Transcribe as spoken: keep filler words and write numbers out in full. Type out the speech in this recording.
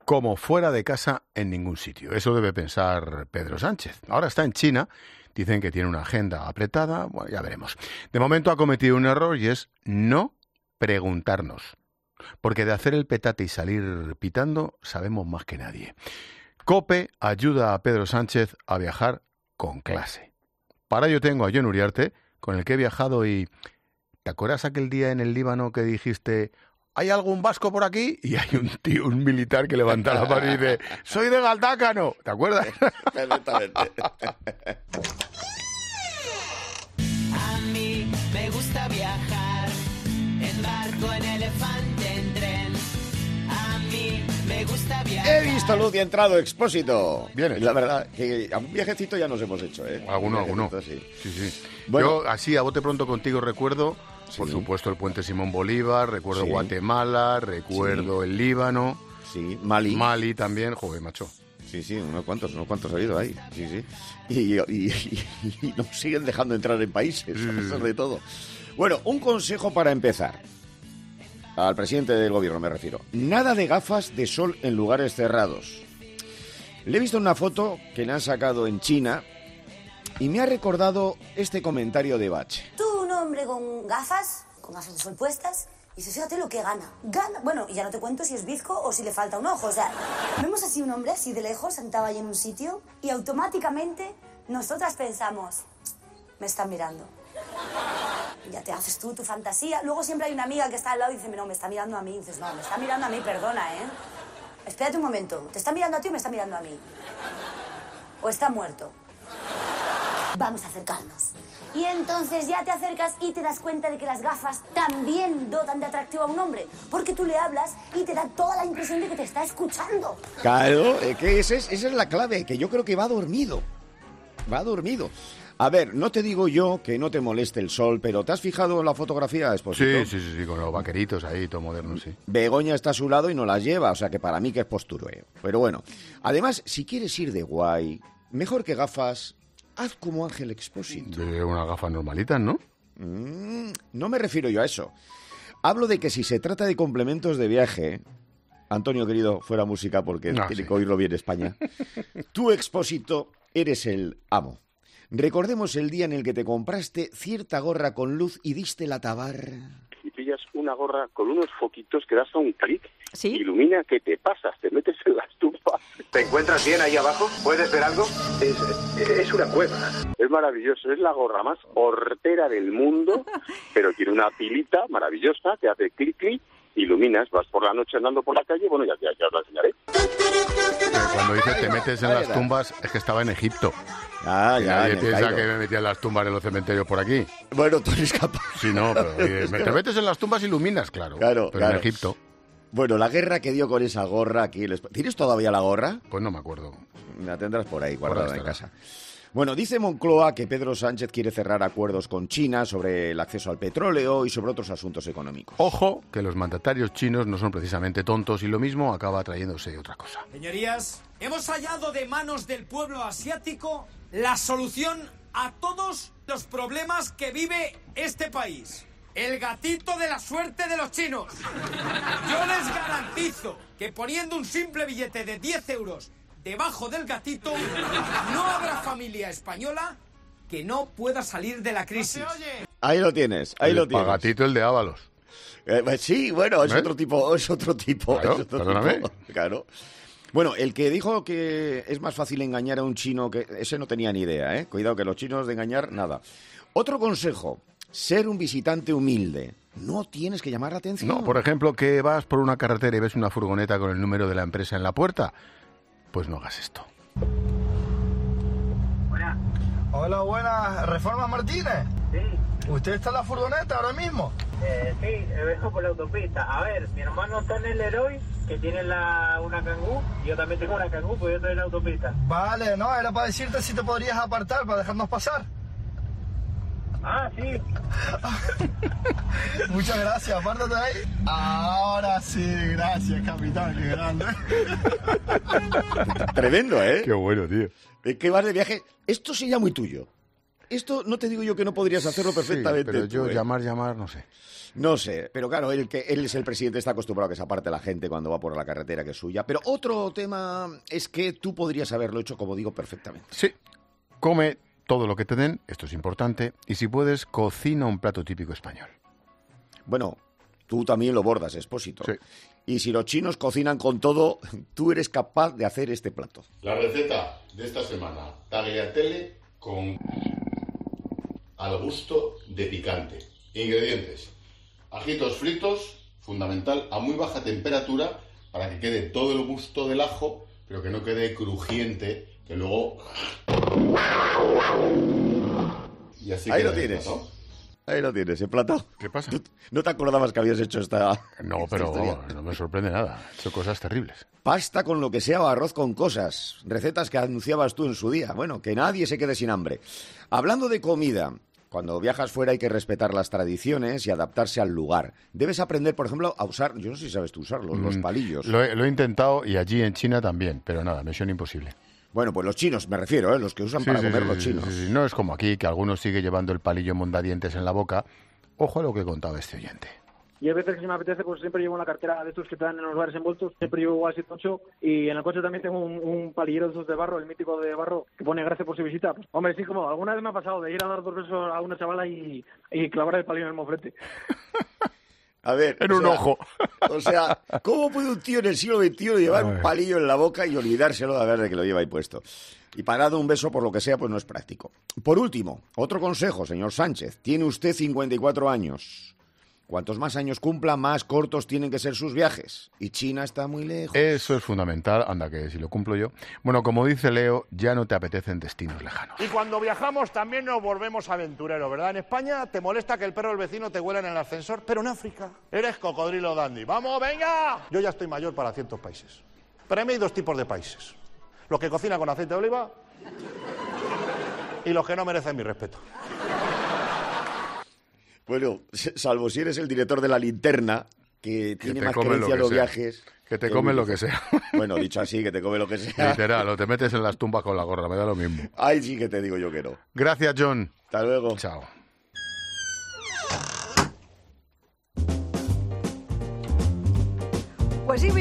como fuera de casa en ningún sitio. Eso debe pensar Pedro Sánchez. Ahora está en China, dicen que tiene una agenda apretada, bueno, ya veremos. De momento ha cometido un error y es no preguntarnos. Porque de hacer el petate y salir pitando sabemos más que nadie. COPE ayuda a Pedro Sánchez a viajar con clase. Para ello tengo a Jon Uriarte, con el que he viajado y... ¿Te acuerdas aquel día en el Líbano que dijiste... ¿Hay algún vasco por aquí? Y hay un tío, un militar que levanta la mano y dice, soy de Galdácano. ¿Te acuerdas? Perfectamente. A mí me gusta viajar en barco, en elefante, en tren. A mí me gusta viajar. He visto luz y ha entrado Expósito. Bien hecho. La verdad, que a un viajecito ya nos hemos hecho, ¿eh? Alguno, alguno. Sí, sí. sí. Bueno. Yo, así, a bote pronto contigo recuerdo... Por Sí. supuesto, el puente Simón Bolívar, recuerdo Sí. Guatemala, recuerdo Sí. el Líbano, Sí, Mali. Mali también, joder, macho. Sí, sí, unos cuantos, unos cuantos ha habido ahí. Sí, sí. Y, y, y, y nos siguen dejando entrar en países, Sí. sobre todo. Bueno, un consejo para empezar. Al presidente del gobierno me refiero. Nada de gafas de sol en lugares cerrados. Le he visto una foto que le han sacado en China y me ha recordado este comentario de Bach. Tú, un hombre con gafas, con gafas de sol puestas, y dices, fíjate lo que gana. Gana, bueno, y ya no te cuento si es bizco o si le falta un ojo, o sea, vemos así un hombre así de lejos, sentado ahí en un sitio, y automáticamente nosotras pensamos, me están mirando. Y ya te haces tú tu fantasía. Luego siempre hay una amiga que está al lado y dice, no, me está mirando a mí. Y dices, no, me está mirando a mí, perdona, ¿eh? Espérate un momento, ¿te está mirando a ti o me está mirando a mí? ¿O está muerto? Vamos a acercarnos. Y entonces ya te acercas y te das cuenta de que las gafas también dotan de atractivo a un hombre. Porque tú le hablas y te da toda la impresión de que te está escuchando. Claro, eh, que esa es, esa es la clave, que yo creo que va dormido. Va dormido. A ver, no te digo yo que no te moleste el sol, pero ¿te has fijado en la fotografía, Expósito? Sí, sí, sí, sí, con los vaqueritos ahí, todo moderno, sí. Begoña está a su lado y no las lleva, o sea que para mí que es postureo. Pero bueno, además, si quieres ir de guay, mejor que gafas, haz como Ángel Expósito. De unas gafas normalitas, ¿no? Mm, no me refiero yo a eso. Hablo de que si se trata de complementos de viaje... Antonio, querido, fuera música porque Ah, tiene sí. que oírlo bien España. Tú, Expósito, eres el amo. Recordemos el día en el que te compraste cierta gorra con luz y diste la tabarra. Y pillas una gorra con unos foquitos que das a un clic, ¿Sí? ilumina, que te pasas, te metes en la estufa. ¿Te encuentras bien ahí abajo? ¿Puedes ver algo? Es, es una cueva. Es maravilloso, es la gorra más hortera del mundo, pero tiene una pilita maravillosa que hace clic, clic, iluminas, vas por la noche andando por la calle, bueno, ya, ya, ya os la enseñaré. Eh, Cuando dice te metes en Ahí las está. tumbas, es que estaba en Egipto. Ah, Que ya, nadie en el piensa Cairo. que me metía en las tumbas de los cementerios por aquí. Bueno, tú eres capaz. Sí, no, pero eh, te metes en las tumbas y iluminas, claro. Claro, pero claro. en Egipto, Bueno, la guerra que dio con esa gorra aquí... el Esp- ¿Tienes todavía la gorra? pues no me acuerdo. La tendrás por ahí, guardada ahí en estará. casa. Bueno, dice Moncloa que Pedro Sánchez quiere cerrar acuerdos con China sobre el acceso al petróleo y sobre otros asuntos económicos. Ojo, que los mandatarios chinos no son precisamente tontos y lo mismo acaba trayéndose otra cosa. Señorías, hemos hallado de manos del pueblo asiático la solución a todos los problemas que vive este país. El gatito de la suerte de los chinos. Yo les garantizo que poniendo un simple billete de diez euros debajo del gatito, no habrá familia española que no pueda salir de la crisis. Ahí lo tienes, ahí el lo tienes. pagatito, el de Ábalos. Eh, pues sí, bueno, es ¿Eh? otro tipo, es otro tipo. Claro, es otro perdóname. tipo, claro. Bueno, el que dijo que es más fácil engañar a un chino, que ese no tenía ni idea, ¿eh? Cuidado, que los chinos de engañar, nada. Otro consejo, ser un visitante humilde. No tienes que llamar la atención. No, por ejemplo, que vas por una carretera y ves una furgoneta con el número de la empresa en la puerta, pues no hagas esto. Hola, buenas. ¿Reforma Martínez? Sí, ¿Usted está en la furgoneta ahora mismo? eh, sí, me vengo por la autopista. A ver, mi hermano está en el Leroy, que tiene la, una Kangoo. Yo también tengo una Kangoo, pues yo estoy en la autopista. Vale, no, era para decirte si te podrías apartar para dejarnos pasar. Ah, sí. Muchas gracias, apártate ahí. Ahora sí, gracias, capitán, qué grande. Tremendo, ¿eh? Qué bueno, tío. Es que vas de viaje. Esto sería muy tuyo. esto no te digo yo que no podrías hacerlo perfectamente. Sí, pero tú, yo ¿eh? llamar, llamar, no sé. No sé, pero claro, él, que él es el presidente, está acostumbrado a que se aparte la gente cuando va por la carretera que es suya. Pero otro tema es que tú podrías haberlo hecho, como digo, perfectamente. Sí, come todo lo que te den, esto es importante, y si puedes, cocina un plato típico español. Bueno, tú también lo bordas, Expósito. Sí. Y si los chinos cocinan con todo, tú eres capaz de hacer este plato. La receta de esta semana, tagliatelle con al gusto de picante. Ingredientes: ajitos fritos, fundamental, a muy baja temperatura para que quede todo el gusto del ajo, pero que no quede crujiente, que luego... Y así Ahí lo queda tienes. esto, ¿no? Ahí lo tienes, el plato. ¿Qué pasa? ¿Tú no te acordabas que habías hecho esta...? No, esta pero historia? vamos, no me sorprende nada. He hecho cosas terribles. Pasta con lo que sea o arroz con cosas. Recetas que anunciabas tú en su día. Bueno, que nadie se quede sin hambre. Hablando de comida, cuando viajas fuera hay que respetar las tradiciones y adaptarse al lugar. Debes aprender, por ejemplo, a usar, yo no sé si sabes tú usarlos, los Mm, palillos. Lo he, lo he intentado y allí en China también, pero nada, misión imposible. Bueno, pues los chinos, me refiero, ¿eh? Los que usan Sí, para sí, comer sí, los sí, chinos. sí, sí. No es como aquí, que algunos sigue llevando el palillo mondadientes en la boca. Ojo a lo que contaba este oyente. Y hay veces que si me apetece, pues siempre llevo una cartera de estos que te dan en los bares envueltos. Siempre llevo así tocho. Y en el coche también tengo un, un palillero de esos de barro, el mítico de barro, que pone gracias por su visita. Pues, hombre, sí, como alguna vez me ha pasado de ir a dar dos besos a una chavala y, y clavar el palillo en el moflete. A ver, En o un sea, ojo. O sea, ¿cómo puede un tío en el siglo veintiuno llevar un palillo en la boca y olvidárselo de ver de que lo lleva ahí puesto? Y para dar un beso, por lo que sea, pues no es práctico. Por último, otro consejo, señor Sánchez. Tiene usted cincuenta y cuatro años. Cuantos más años cumpla, más cortos tienen que ser sus viajes. Y China está muy lejos. Eso es fundamental, anda que si lo cumplo yo. Bueno, como dice Leo, ya no te apetecen destinos lejanos. Y cuando viajamos también nos volvemos aventureros, ¿verdad? En España te molesta que el perro del vecino te huela en el ascensor, pero en África eres cocodrilo dandy. ¡Vamos, venga! Yo ya estoy mayor para ciertos países. Para mí hay dos tipos de países. Los que cocinan con aceite de oliva y los que no merecen mi respeto. Bueno, salvo si eres el director de La Linterna, que, Que tiene te más comen creencia lo en que los sea. viajes. Que te que comen un lo hijo. que sea. Bueno, dicho así, que te come lo que sea. Literal, o te metes en las tumbas con la gorra, me da lo mismo. Ahí sí que te digo yo que no. Gracias, John. Hasta luego. Chao. Pues sí,